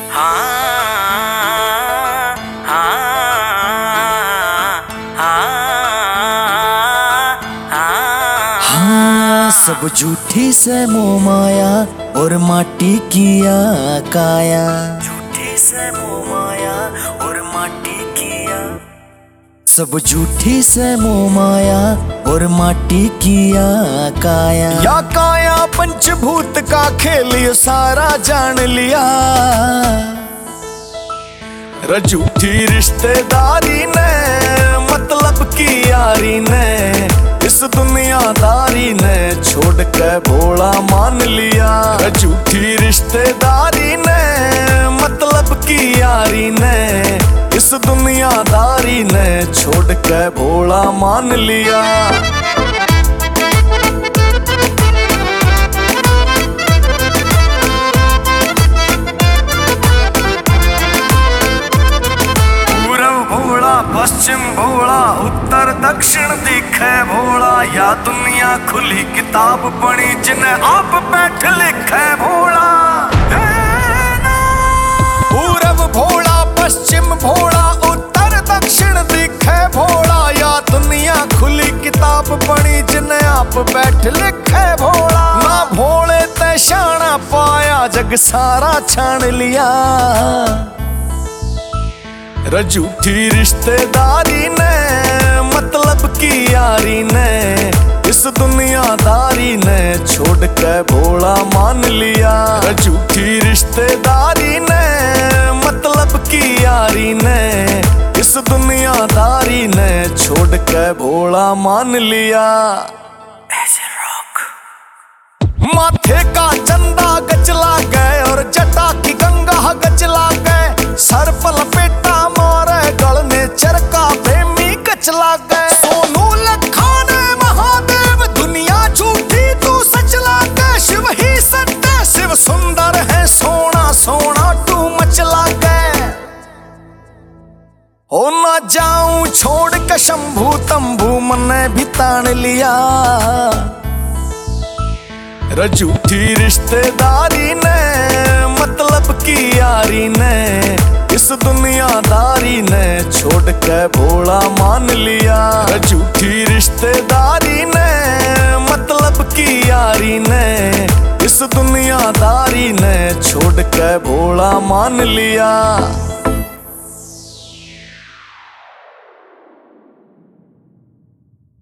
सब झूठी से मोह माया और माटी किया काया। झूठी से मोह माया और माटी किया। सब झूठी से मोह माया और माटी किया काया। या काया पंचभूत का खेल ये सारा जान लिया। झूठी रिश्तेदारी ने मतलब की यारी ने इस दुनियादारी ने छोड़ के भोला मान लिया। झूठी रिश्तेदारी ने मतलब की यारी ने इस दुनियादारी ने छोड़ के भोला मान लिया। पश्चिम भोला उत्तर दक्षिण दिखे भोला। या दुनिया खुली किताब बनी जिन्हें आप बैठ लिखे भोला। पूरब भोला पश्चिम भोला उत्तर दक्षिण दिखे भोला। या दुनिया खुली किताब बनी जिन्हें आप बैठ लिखे भोला। ना भोले ते शाना पाया जग सारा छान लिया। झूठी रिश्तेदारी ने मतलब की यारी ने इस दुनियादारी ने छोड़ के भोला मान लिया। झूठी रिश्तेदारी ने मतलब की यारी ने इस दुनियादारी ने छोड़ के भोला मान लिया। माथे का चंदा गचला गए और जटा की गंगा गचला गए। सर पर लपेटा मारे गल में चरका प्रेमी गचला गए। सोनू लखाने महादेव दुनिया झूठी तू सच लागे। शिव ही सत्य शिव सुंदर है सोना सोना तू मचला गए। हो ना जाऊं छोड़ के शंभू तंबू मने भी तान लिया। झूठी रिश्तेदारी ने मतलब की यारी ने इस दुनियादारी ने छोड़ के भोला मान लिया। झूठी रिश्तेदारी ने मतलब की यारी ने इस दुनियादारी ने छोड़ के भोला मान लिया।